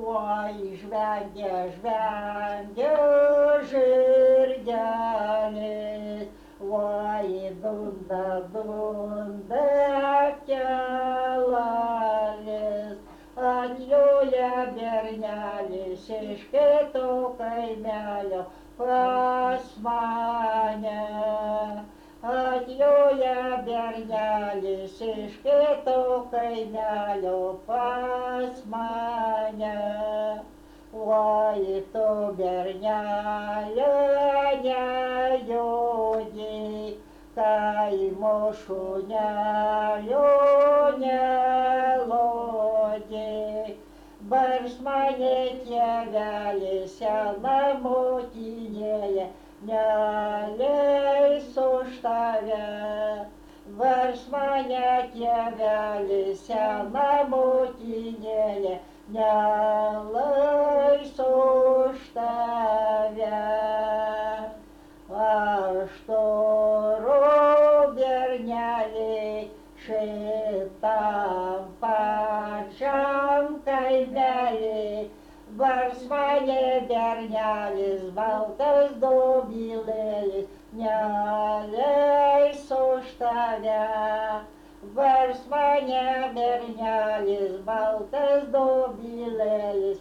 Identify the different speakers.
Speaker 1: Oi, žvengia, žvengia žirgelis, oi, dunda, dunda kelalis, atjoja bernelis iš kito kaimelio pas mane. Atjoja bernelis iš kito kaimelio pas mane. Oi, tu bernelė nejudi, kaimo šunelio nelodi. Bars mane tėvelis sena motinėje, neleis už tave. Bars mane tėvelis sena motinėje, neleis už tave. Aš turiu bernelį šitam pačiam kaimelį. Bars mane bernelis baltas dobilėlis, neleis už tave. Bars mane bernelis baltas dobilėlis,